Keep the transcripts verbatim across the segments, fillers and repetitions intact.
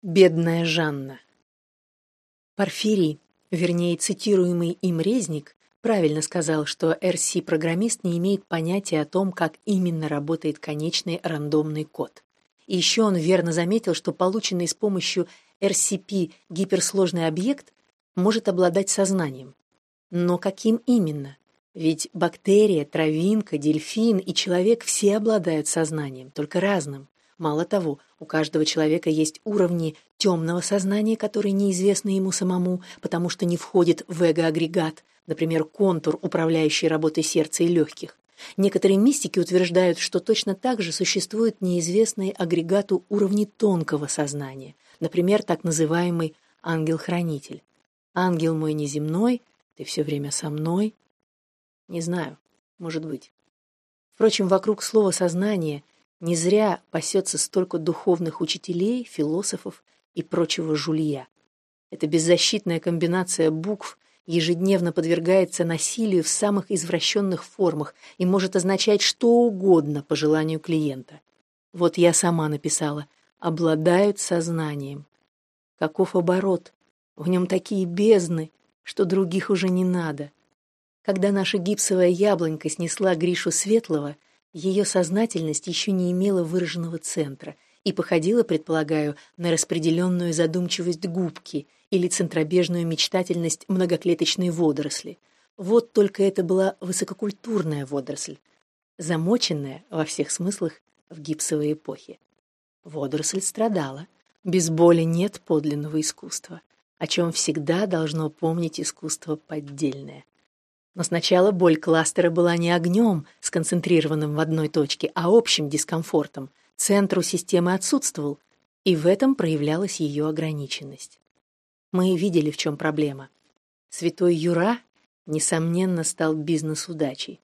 Бедная Жанна. Порфирий, вернее, цитируемый им Резник, правильно сказал, что эр си-программист не имеет понятия о том, как именно работает конечный рандомный код. И еще он верно заметил, что полученный с помощью эр си пи гиперсложный объект может обладать сознанием. Но каким именно? Ведь бактерия, травинка, дельфин и человек все обладают сознанием, только разным. Мало того, у каждого человека есть уровни темного сознания, которые неизвестны ему самому, потому что не входит в эго-агрегат, например, контур, управляющий работой сердца и легких. Некоторые мистики утверждают, что точно так же существуют неизвестные агрегату уровни тонкого сознания, например, так называемый ангел-хранитель. «Ангел мой неземной, ты все время со мной». Не знаю, может быть. Впрочем, вокруг слова «сознание» не зря пасется столько духовных учителей, философов и прочего жулья. Эта беззащитная комбинация букв ежедневно подвергается насилию в самых извращенных формах и может означать что угодно по желанию клиента. Вот я сама написала «обладают сознанием». Каков оборот? В нем такие бездны, что других уже не надо. Когда наша гипсовая яблонька снесла Гришу Светлого, ее сознательность еще не имела выраженного центра и походила, предполагаю, на распределенную задумчивость губки или центробежную мечтательность многоклеточной водоросли. Вот только это была высококультурная водоросль, замоченная во всех смыслах в гипсовой эпохе. Водоросль страдала. Без боли нет подлинного искусства, о чем всегда должно помнить искусство поддельное. Но сначала боль кластера была не огнем, сконцентрированным в одной точке, а общим дискомфортом. Центр у системы отсутствовал, и в этом проявлялась ее ограниченность. Мы видели, в чем проблема. Святой Юра, несомненно, стал бизнес-удачей.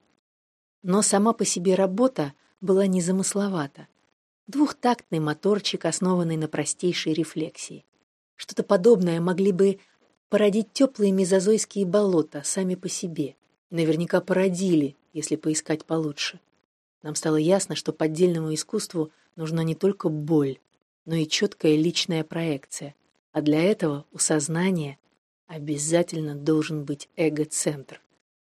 Но сама по себе работа была незамысловата. Двухтактный моторчик, основанный на простейшей рефлексии. Что-то подобное могли бы породить теплые мезозойские болота сами по себе. Наверняка породили, если поискать получше. Нам стало ясно, что поддельному искусству нужна не только боль, но и четкая личная проекция. А для этого у сознания обязательно должен быть эго-центр.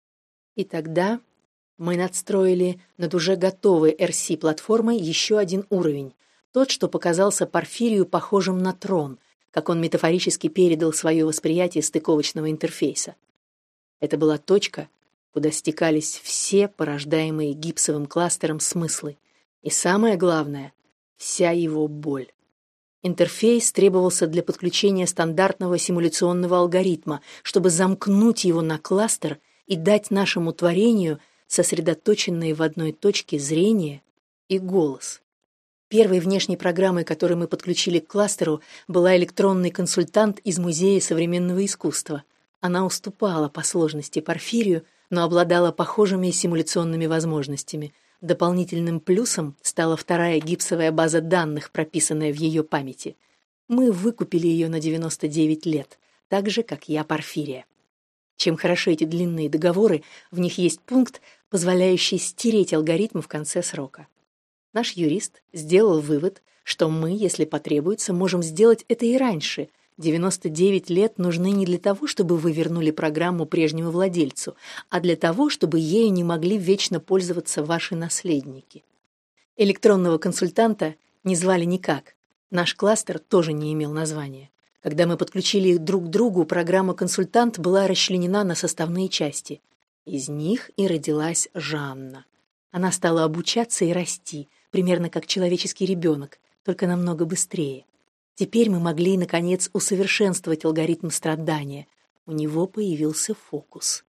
И тогда мы надстроили над уже готовой эр си-платформой еще один уровень, тот, что показался Порфирию похожим на трон, как он метафорически передал свое восприятие стыковочного интерфейса. Это была точка, куда стекались все порождаемые гипсовым кластером смыслы, и самое главное — вся его боль. Интерфейс требовался для подключения стандартного симуляционного алгоритма, чтобы замкнуть его на кластер и дать нашему творению сосредоточенные в одной точке зрение и голос. Первой внешней программой, которую мы подключили к кластеру, была электронный консультант из Музея современного искусства. Она уступала по сложности Порфирию, но обладала похожими симуляционными возможностями. Дополнительным плюсом стала вторая гипсовая база данных, прописанная в ее памяти. Мы выкупили ее на девяносто девять лет, так же, как я Порфирия. Чем хороши эти длинные договоры, в них есть пункт, позволяющий стереть алгоритм в конце срока. Наш юрист сделал вывод, что мы, если потребуется, можем сделать это и раньше. девяносто девять лет нужны не для того, чтобы вы вернули программу прежнему владельцу, а для того, чтобы ею не могли вечно пользоваться ваши наследники. Электронного консультанта не звали никак. Наш кластер тоже не имел названия. Когда мы подключили их друг к другу, программа «Консультант» была расчленена на составные части. Из них и родилась Жанна. Она стала обучаться и расти, примерно как человеческий ребенок, только намного быстрее. Теперь мы могли, наконец, усовершенствовать алгоритм страдания. У него появился фокус.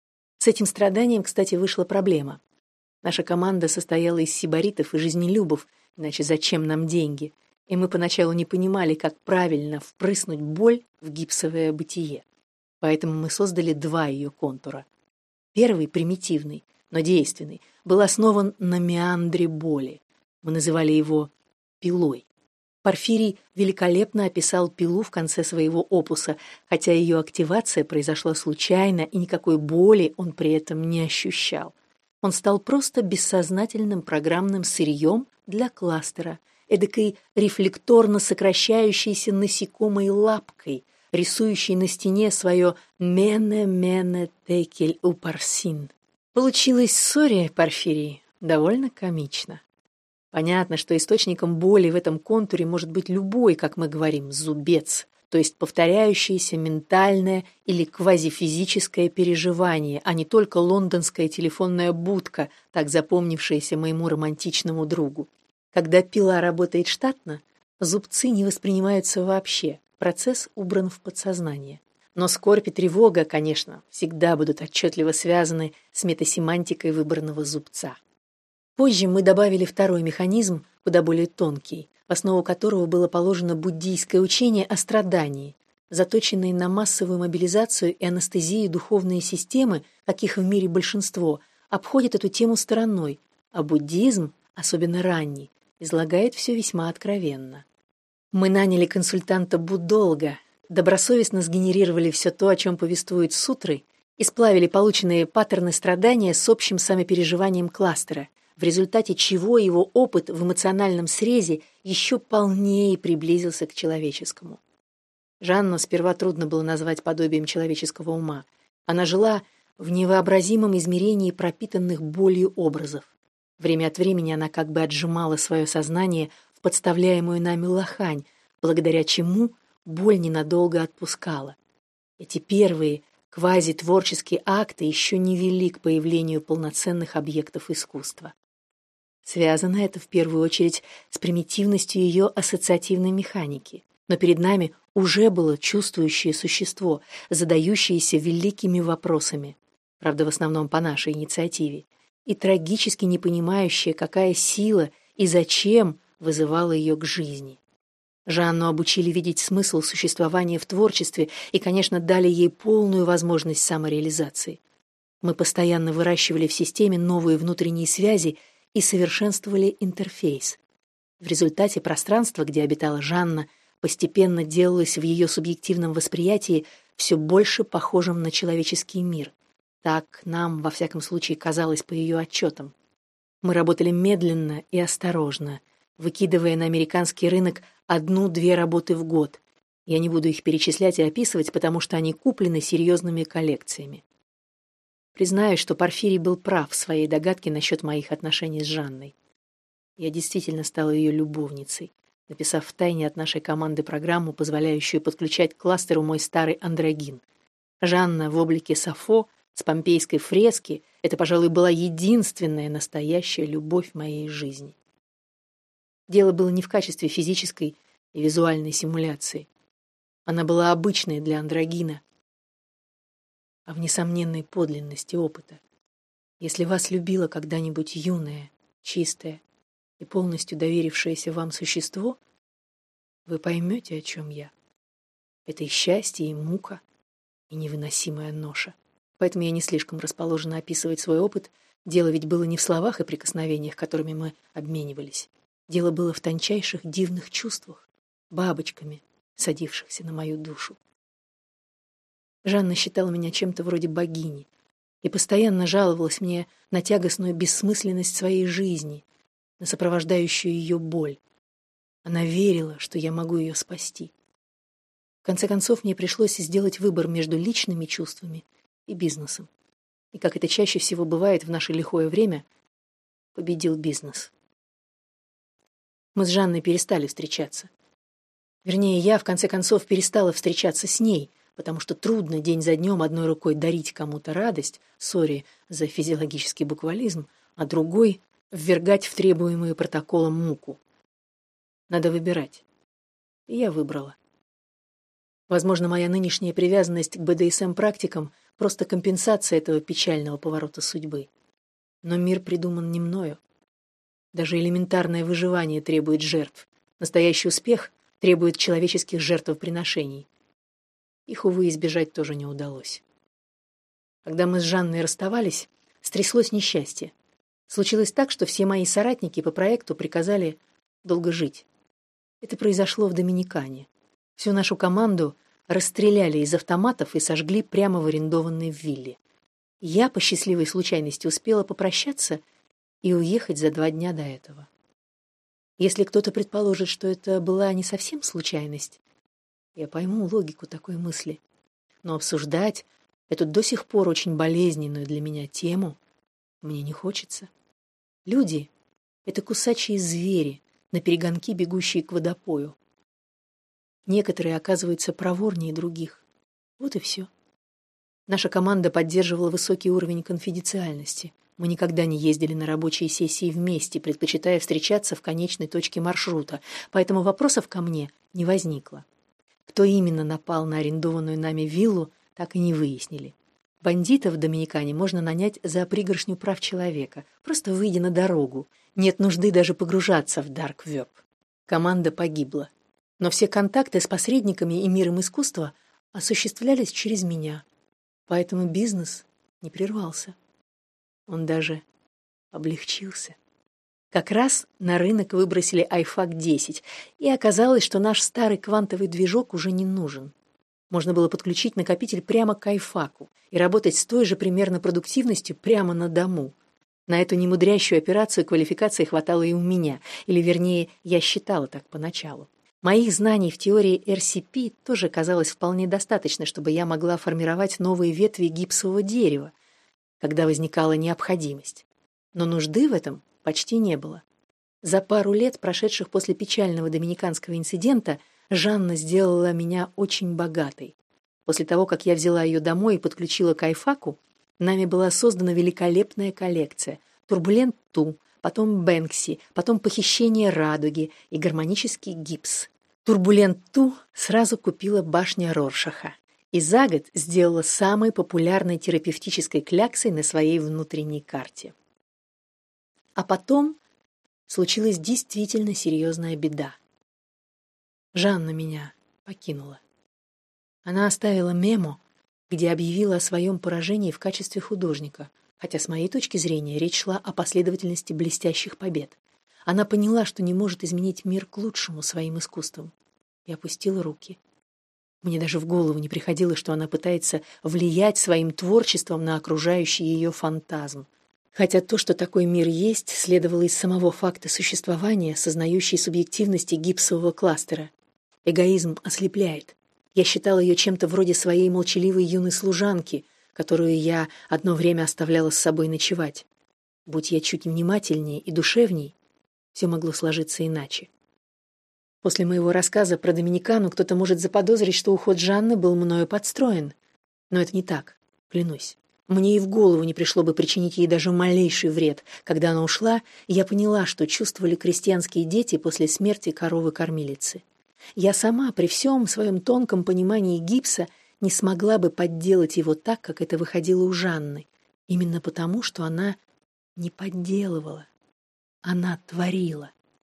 С этим страданием, кстати, вышла проблема. Наша команда состояла из сибаритов и жизнелюбов, иначе зачем нам деньги? И мы поначалу не понимали, как правильно впрыснуть боль в гипсовое бытие. Поэтому мы создали два ее контура. Первый, примитивный, но действенный, был основан на меандре боли. Мы называли его пилой. Порфирий великолепно описал пилу в конце своего опуса, хотя ее активация произошла случайно, и никакой боли он при этом не ощущал. Он стал просто бессознательным программным сырьем для кластера, эдакой рефлекторно сокращающейся насекомой лапкой, рисующей на стене свое «мене-мене текель упарсин». Получилось в ссоре, Порфирий, довольно комично. Понятно, что источником боли в этом контуре может быть любой, как мы говорим, зубец, то есть повторяющееся ментальное или квазифизическое переживание, а не только лондонская телефонная будка, так запомнившаяся моему романтичному другу. Когда пила работает штатно, зубцы не воспринимаются вообще, процесс убран в подсознание. Но скорбь и тревога, конечно, всегда будут отчетливо связаны с метасемантикой выбранного зубца. Позже мы добавили второй механизм, куда более тонкий, в основу которого было положено буддийское учение о страдании. Заточенные на массовую мобилизацию и анестезию духовные системы, каких в мире большинство, обходят эту тему стороной, а буддизм, особенно ранний, излагает все весьма откровенно. Мы наняли консультанта Буддолга, добросовестно сгенерировали все то, о чем повествуют сутры, и сплавили полученные паттерны страдания с общим самопереживанием кластера, в результате чего его опыт в эмоциональном срезе еще полнее приблизился к человеческому. Жанну сперва трудно было назвать подобием человеческого ума. Она жила в невообразимом измерении пропитанных болью образов. Время от времени она как бы отжимала свое сознание в подставляемую нами лохань, благодаря чему боль ненадолго отпускала. Эти первые квазитворческие акты еще не вели к появлению полноценных объектов искусства. Связано это в первую очередь с примитивностью ее ассоциативной механики. Но перед нами уже было чувствующее существо, задающееся великими вопросами, правда, в основном по нашей инициативе, и трагически не понимающее, какая сила и зачем вызывала ее к жизни. Жанну обучили видеть смысл существования в творчестве и, конечно, дали ей полную возможность самореализации. Мы постоянно выращивали в системе новые внутренние связи и совершенствовали интерфейс. В результате пространство, где обитала Жанна, постепенно делалось в ее субъективном восприятии все больше похожим на человеческий мир. Так нам, во всяком случае, казалось по ее отчетам. Мы работали медленно и осторожно, выкидывая на американский рынок одну-две работы в год. Я не буду их перечислять и описывать, потому что они куплены серьезными коллекциями. Признаюсь, что Порфирий был прав в своей догадке насчет моих отношений с Жанной. Я действительно стала ее любовницей, написав втайне от нашей команды программу, позволяющую подключать к кластеру мой старый андрогин. Жанна в облике Сафо с помпейской фрески — это, пожалуй, была единственная настоящая любовь моей жизни. Дело было не в качестве физической и визуальной симуляции. Она была обычной для андрогина, а в несомненной подлинности опыта. Если вас любило когда-нибудь юное, чистое и полностью доверившееся вам существо, вы поймете, о чем я. Это и счастье, и мука, и невыносимая ноша. Поэтому я не слишком расположена описывать свой опыт. Дело ведь было не в словах и прикосновениях, которыми мы обменивались. Дело было в тончайших дивных чувствах, бабочками, садившихся на мою душу. Жанна считала меня чем-то вроде богини и постоянно жаловалась мне на тягостную бессмысленность своей жизни, на сопровождающую ее боль. Она верила, что я могу ее спасти. В конце концов, мне пришлось сделать выбор между личными чувствами и бизнесом. И, как это чаще всего бывает в наше лихое время, победил бизнес. Мы с Жанной перестали встречаться. Вернее, я, в конце концов, перестала встречаться с ней, потому что трудно день за днем одной рукой дарить кому-то радость, сори за физиологический буквализм, а другой — ввергать в требуемую протоколом муку. Надо выбирать. И я выбрала. Возможно, моя нынешняя привязанность к бэ дэ эс эм-практикам — просто компенсация этого печального поворота судьбы. Но мир придуман не мною. Даже элементарное выживание требует жертв. Настоящий успех требует человеческих жертвоприношений. Их, увы, избежать тоже не удалось. Когда мы с Жанной расставались, стряслось несчастье. Случилось так, что все мои соратники по проекту приказали долго жить. Это произошло в Доминикане. Всю нашу команду расстреляли из автоматов и сожгли прямо в арендованной вилле. Я, по счастливой случайности, успела попрощаться и уехать за два дня до этого. Если кто-то предположит, что это была не совсем случайность, я пойму логику такой мысли. Но обсуждать эту до сих пор очень болезненную для меня тему мне не хочется. Люди — это кусачие звери, наперегонки бегущие к водопою. Некоторые оказываются проворнее других. Вот и все. Наша команда поддерживала высокий уровень конфиденциальности. Мы никогда не ездили на рабочие сессии вместе, предпочитая встречаться в конечной точке маршрута, поэтому вопросов ко мне не возникло. Кто именно напал на арендованную нами виллу, так и не выяснили. Бандитов в Доминикане можно нанять за пригоршню прав человека, просто выйдя на дорогу. Нет нужды даже погружаться в дарк-веб. Команда погибла. Но все контакты с посредниками и миром искусства осуществлялись через меня. Поэтому бизнес не прервался. Он даже облегчился. Как раз на рынок выбросили айфак десять, и оказалось, что наш старый квантовый движок уже не нужен. Можно было подключить накопитель прямо к айфаку и работать с той же примерно продуктивностью прямо на дому. На эту немудрящую операцию квалификации хватало и у меня, или, вернее, я считала так поначалу. Моих знаний в теории эр си пи тоже казалось вполне достаточно, чтобы я могла формировать новые ветви гипсового дерева, когда возникала необходимость. Но нужды в этом почти не было. За пару лет, прошедших после печального доминиканского инцидента, Жанна сделала меня очень богатой. После того, как я взяла ее домой и подключила к айфаку, нами была создана великолепная коллекция. Турбулент Ту, потом Бэнкси, потом похищение радуги и гармонический гипс. Турбулент Ту сразу купила башня Роршаха и за год сделала самой популярной терапевтической кляксой на своей внутренней карте. А потом случилась действительно серьезная беда. Жанна меня покинула. Она оставила мемо, где объявила о своем поражении в качестве художника, хотя с моей точки зрения речь шла о последовательности блестящих побед. Она поняла, что не может изменить мир к лучшему своим искусством, и опустила руки. Мне даже в голову не приходило, что она пытается влиять своим творчеством на окружающий ее фантазм. Хотя то, что такой мир есть, следовало из самого факта существования, сознающей субъективности гипсового кластера. Эгоизм ослепляет. Я считала ее чем-то вроде своей молчаливой юной служанки, которую я одно время оставляла с собой ночевать. Будь я чуть внимательнее и душевней, все могло сложиться иначе. После моего рассказа про Доминикану кто-то может заподозрить, что уход Жанны был мною подстроен. Но это не так, клянусь. Мне и в голову не пришло бы причинить ей даже малейший вред. Когда она ушла, я поняла, что чувствовали крестьянские дети после смерти коровы-кормилицы. Я сама, при всем своем тонком понимании гипса, не смогла бы подделать его так, как это выходило у Жанны. Именно потому, что она не подделывала. Она творила.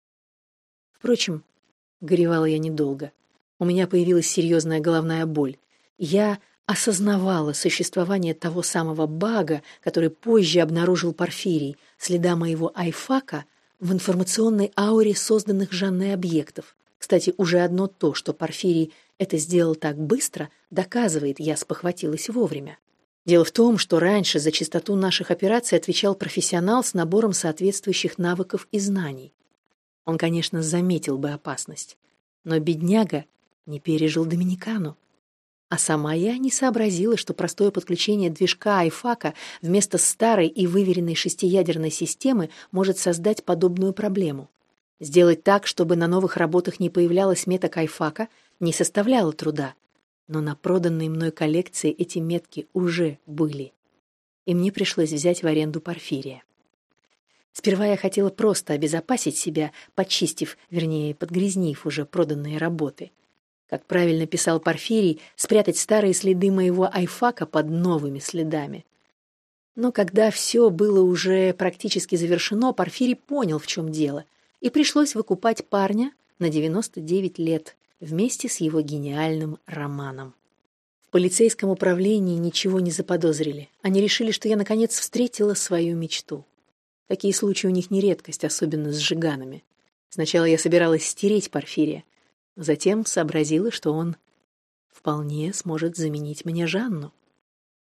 Впрочем, горевала я недолго. У меня появилась серьезная головная боль. Я осознавала существование того самого бага, который позже обнаружил Порфирий, следа моего айфака в информационной ауре созданных Жанной объектов. Кстати, уже одно то, что Порфирий это сделал так быстро, доказывает, я спохватилась вовремя. Дело в том, что раньше за частоту наших операций отвечал профессионал с набором соответствующих навыков и знаний. Он, конечно, заметил бы опасность, но бедняга не пережил Доминикану. А сама я не сообразила, что простое подключение движка айфака вместо старой и выверенной шестиядерной системы может создать подобную проблему. Сделать так, чтобы на новых работах не появлялась меток айфака, не составляло труда. Но на проданной мной коллекции эти метки уже были. И мне пришлось взять в аренду Порфирия. Сперва я хотела просто обезопасить себя, почистив, вернее, подгрязнив уже проданные работы. Как правильно писал Порфирий, спрятать старые следы моего айфака под новыми следами. Но когда все было уже практически завершено, Порфирий понял, в чем дело, и пришлось выкупать парня на девяносто девять лет вместе с его гениальным романом. В полицейском управлении ничего не заподозрили. Они решили, что я наконец встретила свою мечту. Такие случаи у них не редкость, особенно с жиганами. Сначала я собиралась стереть Порфирия, затем сообразила, что он вполне сможет заменить мне Жанну.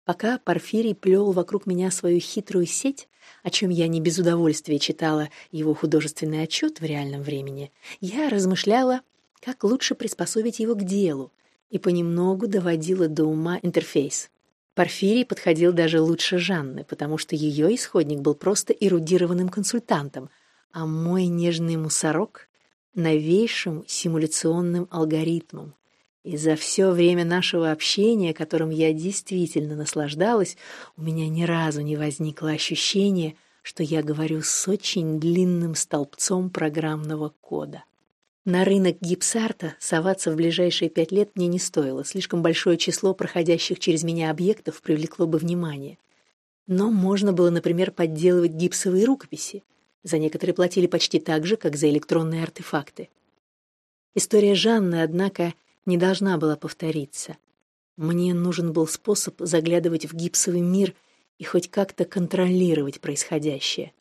Пока Порфирий плел вокруг меня свою хитрую сеть, о чем я не без удовольствия читала его художественный отчет в реальном времени, я размышляла, как лучше приспособить его к делу, и понемногу доводила до ума интерфейс. Порфирий подходил даже лучше Жанны, потому что ее исходник был просто эрудированным консультантом, а мой нежный мусорок — новейшим симуляционным алгоритмом. И за все время нашего общения, которым я действительно наслаждалась, у меня ни разу не возникло ощущения, что я говорю с очень длинным столбцом программного кода. На рынок гипсарта соваться в ближайшие пять лет мне не стоило, слишком большое число проходящих через меня объектов привлекло бы внимание. Но можно было, например, подделывать гипсовые рукописи. За некоторые платили почти так же, как за электронные артефакты. История Жанны, однако, не должна была повториться. Мне нужен был способ заглядывать в гипсовый мир и хоть как-то контролировать происходящее.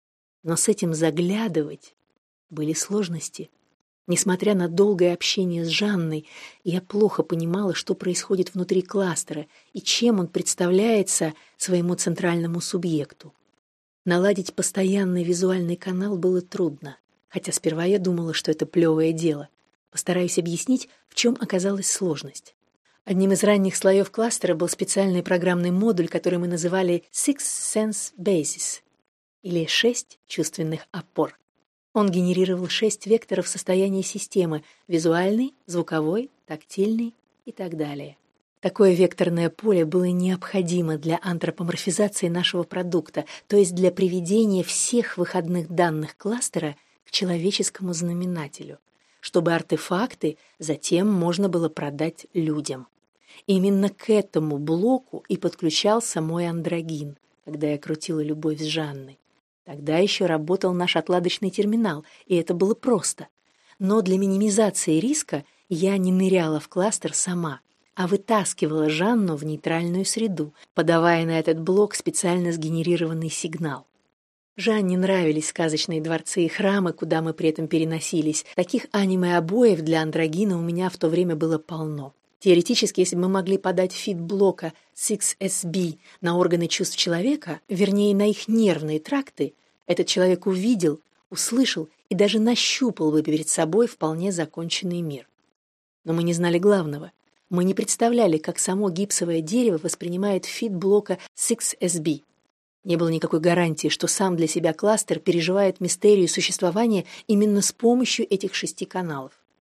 Но с этим заглядывать были сложности. Несмотря на долгое общение с Жанной, я плохо понимала, что происходит внутри кластера и чем он представляется своему центральному субъекту. Наладить постоянный визуальный канал было трудно, хотя сперва я думала, что это плевое дело. Постараюсь объяснить, в чем оказалась сложность. Одним из ранних слоев кластера был специальный программный модуль, который мы называли Six Sense Bases, или шесть чувственных опор. Он генерировал шесть векторов состояния системы — визуальный, звуковой, тактильный и так далее. Такое векторное поле было необходимо для антропоморфизации нашего продукта, то есть для приведения всех выходных данных кластера к человеческому знаменателю, чтобы артефакты затем можно было продать людям. Именно к этому блоку и подключался мой андрогин, когда я крутила любовь с Жанной. Тогда еще работал наш отладочный терминал, и это было просто. Но для минимизации риска я не ныряла в кластер сама, а вытаскивала Жанну в нейтральную среду, подавая на этот блок специально сгенерированный сигнал. Жанне нравились сказочные дворцы и храмы, куда мы при этом переносились. Таких аниме-обоев для андрогина у меня в то время было полно. Теоретически, если бы мы могли подать фид блока шесть эс би на органы чувств человека, вернее, на их нервные тракты, этот человек увидел, услышал и даже нащупал бы перед собой вполне законченный мир. Но мы не знали главного. Мы не представляли, как само гипсовое дерево воспринимает фид блока шесть эс би. Не было никакой гарантии, что сам для себя кластер переживает мистерию существования именно с помощью этих шести каналов.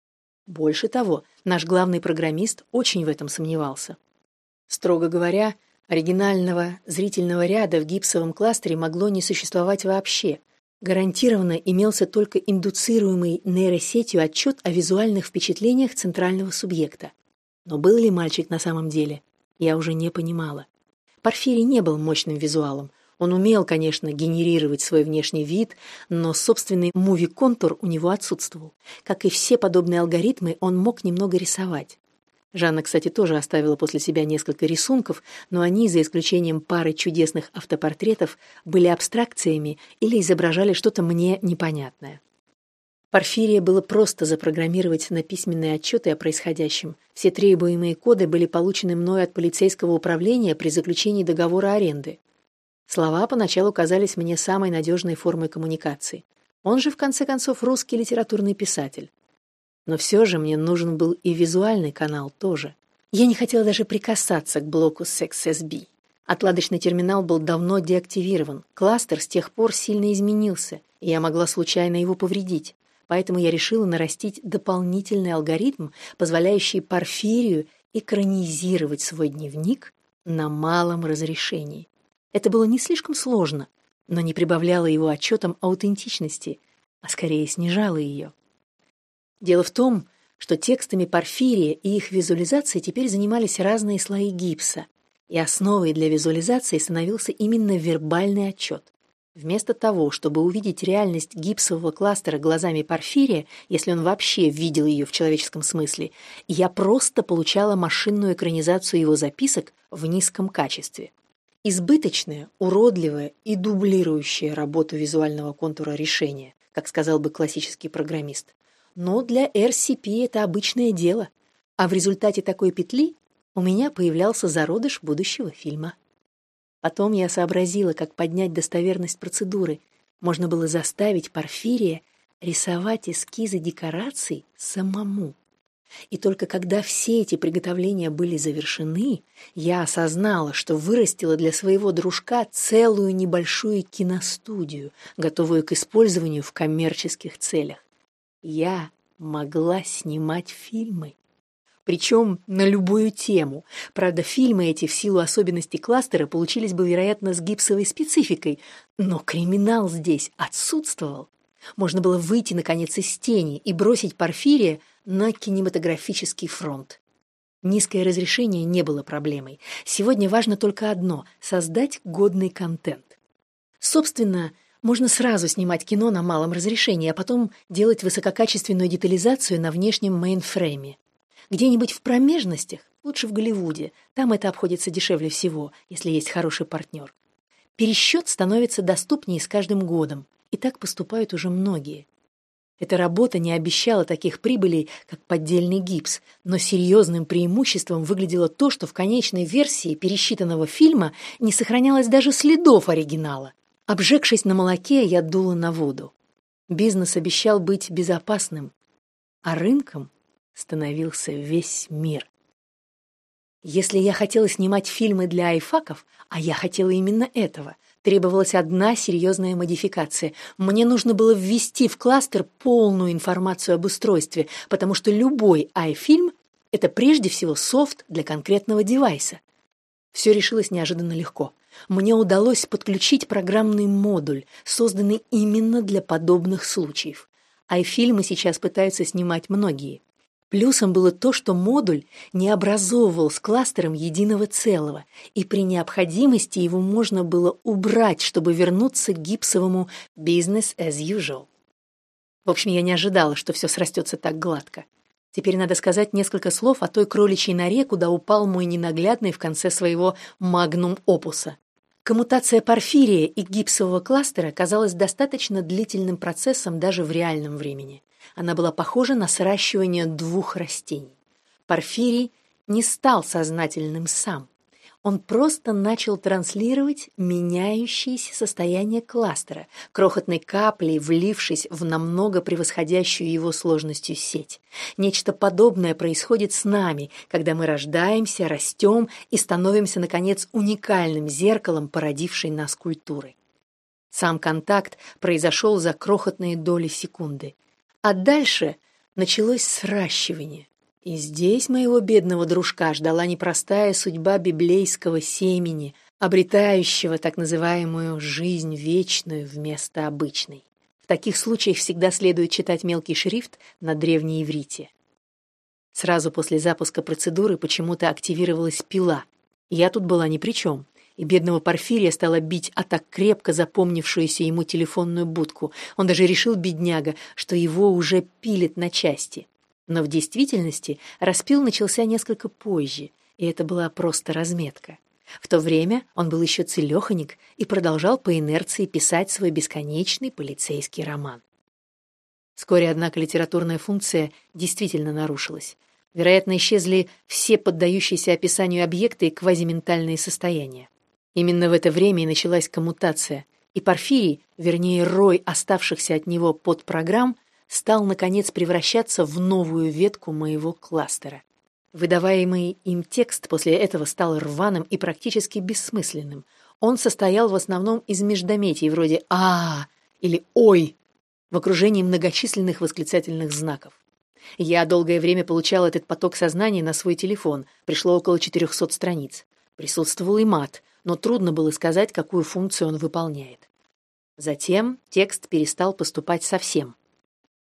Больше того, наш главный программист очень в этом сомневался. Строго говоря, оригинального зрительного ряда в гипсовом кластере могло не существовать вообще. Гарантированно имелся только индуцируемый нейросетью отчет о визуальных впечатлениях центрального субъекта. Но был ли мальчик на самом деле, я уже не понимала. Порфирий не был мощным визуалом. Он умел, конечно, генерировать свой внешний вид, но собственный муви-контур у него отсутствовал. Как и все подобные алгоритмы, он мог немного рисовать. Жанна, кстати, тоже оставила после себя несколько рисунков, но они, за исключением пары чудесных автопортретов, были абстракциями или изображали что-то мне непонятное. Порфирия было просто запрограммировать на письменные отчеты о происходящем. Все требуемые коды были получены мной от полицейского управления при заключении договора аренды. Слова поначалу казались мне самой надежной формой коммуникации. Он же, в конце концов, русский литературный писатель. Но все же мне нужен был и визуальный канал тоже. Я не хотела даже прикасаться к блоку шесть эс би. Отладочный терминал был давно деактивирован. Кластер с тех пор сильно изменился, и я могла случайно его повредить. Поэтому я решила нарастить дополнительный алгоритм, позволяющий Порфирию экранизировать свой дневник на малом разрешении. Это было не слишком сложно, но не прибавляло его отчетам аутентичности, а скорее снижало ее. Дело в том, что текстами Порфирия и их визуализацией теперь занимались разные слои гипса, и основой для визуализации становился именно вербальный отчет. Вместо того, чтобы увидеть реальность гипсового кластера глазами Порфирия, если он вообще видел ее в человеческом смысле, я просто получала машинную экранизацию его записок в низком качестве. Избыточное, уродливое и дублирующее работу визуального контура решение, как сказал бы классический программист. Но для эр си пи это обычное дело. А в результате такой петли у меня появлялся зародыш будущего фильма. Потом я сообразила, как поднять достоверность процедуры. Можно было заставить Порфирия рисовать эскизы декораций самому. И только когда все эти приготовления были завершены, я осознала, что вырастила для своего дружка целую небольшую киностудию, готовую к использованию в коммерческих целях. Я могла снимать фильмы. Причем на любую тему. Правда, фильмы эти в силу особенностей кластера получились бы, вероятно, с гипсовой спецификой, но криминал здесь отсутствовал. Можно было выйти, наконец, из тени и бросить Порфирия на кинематографический фронт. Низкое разрешение не было проблемой. Сегодня важно только одно — создать годный контент. Собственно, можно сразу снимать кино на малом разрешении, а потом делать высококачественную детализацию на внешнем мейнфрейме. Где-нибудь в промежностях, лучше в Голливуде, там это обходится дешевле всего, если есть хороший партнер. Пересчет становится доступнее с каждым годом, и так поступают уже многие. Эта работа не обещала таких прибылей, как поддельный гипс, но серьезным преимуществом выглядело то, что в конечной версии пересчитанного фильма не сохранялось даже следов оригинала. Обжегшись на молоке, я дула на воду. Бизнес обещал быть безопасным, а рынком становился весь мир. Если я хотела снимать фильмы для айфаков, а я хотела именно этого, требовалась одна серьезная модификация. Мне нужно было ввести в кластер полную информацию об устройстве, потому что любой айфильм — это прежде всего софт для конкретного девайса. Все решилось неожиданно легко. Мне удалось подключить программный модуль, созданный именно для подобных случаев. Айфильмы сейчас пытаются снимать многие. Плюсом было то, что модуль не образовывал с кластером единого целого, и при необходимости его можно было убрать, чтобы вернуться к гипсовому «business as usual». В общем, я не ожидала, что все срастется так гладко. Теперь надо сказать несколько слов о той кроличьей норе, куда упал мой ненаглядный в конце своего магнум-опуса. Коммутация порфирия и гипсового кластера казалась достаточно длительным процессом даже в реальном времени. Она была похожа на сращивание двух растений. Порфирий не стал сознательным сам. Он просто начал транслировать меняющееся состояние кластера, крохотной каплей влившись в намного превосходящую его сложностью сеть. Нечто подобное происходит с нами, когда мы рождаемся, растем и становимся, наконец, уникальным зеркалом, породившей нас культуры. Сам контакт произошел за крохотные доли секунды. А дальше началось сращивание. И здесь моего бедного дружка ждала непростая судьба библейского семени, обретающего так называемую «жизнь вечную» вместо обычной. В таких случаях всегда следует читать мелкий шрифт на древнеиврите. Сразу после запуска процедуры почему-то активировалась пила. Я тут была ни при чем. И бедного Порфирия стала бить а так крепко запомнившуюся ему телефонную будку. Он даже решил, бедняга, что его уже пилит на части. Но в действительности распил начался несколько позже, и это была просто разметка. В то время он был еще целеханик и продолжал по инерции писать свой бесконечный полицейский роман. Вскоре, однако, литературная функция действительно нарушилась. Вероятно, исчезли все поддающиеся описанию объекты и квазиментальные состояния. Именно в это время и началась коммутация, и Порфирий, вернее, рой оставшихся от него подпрограмм, стал, наконец, превращаться в новую ветку моего кластера. Выдаваемый им текст после этого стал рваным и практически бессмысленным. Он состоял в основном из междометий вроде «а» или «ой» в окружении многочисленных восклицательных знаков. Я долгое время получал этот поток сознания на свой телефон, пришло около четырехсот страниц. Присутствовал и мат, но трудно было сказать, какую функцию он выполняет. Затем текст перестал поступать совсем.